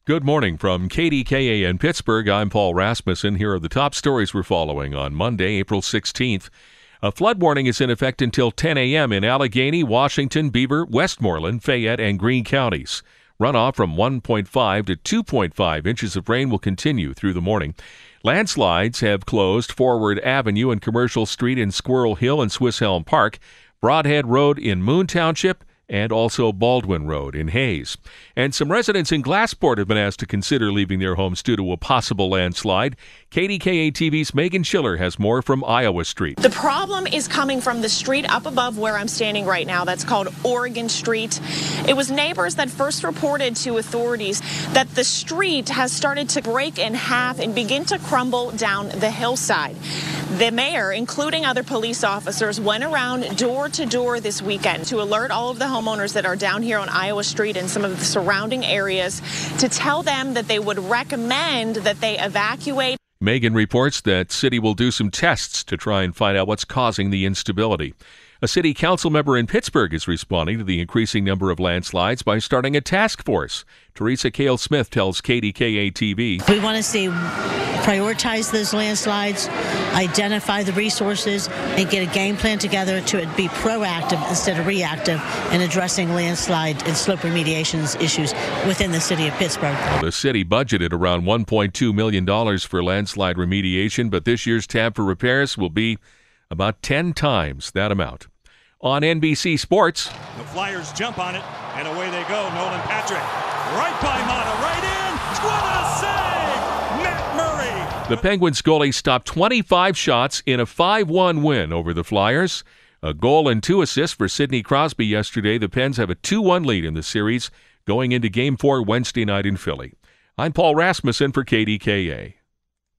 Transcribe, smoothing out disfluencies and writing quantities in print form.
Good morning from KDKA in Pittsburgh. I'm Paul Rasmussen. Here are the top stories we're following on Monday, April 16th. A flood warning is in effect until 10 a.m. in Allegheny, Washington, Beaver, Westmoreland, Fayette, and Greene counties. Runoff from 1.5 to 2.5 inches of rain will continue through the morning. Landslides have closed Forward Avenue and Commercial Street in Squirrel Hill and Swiss Elm Park, Broadhead Road in Moon Township, and also Baldwin Road in Hayes. And some residents in Glassport have been asked to consider leaving their homes due to a possible landslide. KDKA TV's Megan Schiller has more from Iowa Street. The problem is coming from the street up above where I'm standing right now. That's called Oregon Street. It was neighbors that first reported to authorities that the street has started to break in half and begin to crumble down the hillside. The mayor, including other police officers, went around door to door this weekend to alert all of the homeowners that are down here on Iowa Street and some of the surrounding areas to tell them that they would recommend that they evacuate. Megan reports that city will do some tests to try and find out what's causing the instability. A city council member in Pittsburgh is responding to the increasing number of landslides by starting a task force. Teresa Kale-Smith tells KDKA TV. We want to prioritize those landslides, identify the resources, and get a game plan together to be proactive instead of reactive in addressing landslide and slope remediation issues within the city of Pittsburgh. The city budgeted around $1.2 million for landslide remediation, but this year's tab for repairs will be about 10 times that amount. On NBC Sports, the Flyers jump on it, and away they go. Nolan Patrick, right by Mata, right in. What a save! Matt Murray. The Penguins goalie stopped 25 shots in a 5-1 win over the Flyers. A goal and 2 assists for Sidney Crosby yesterday. The Pens have a 2-1 lead in the series going into Game 4 Wednesday night in Philly. I'm Paul Rasmussen for KDKA.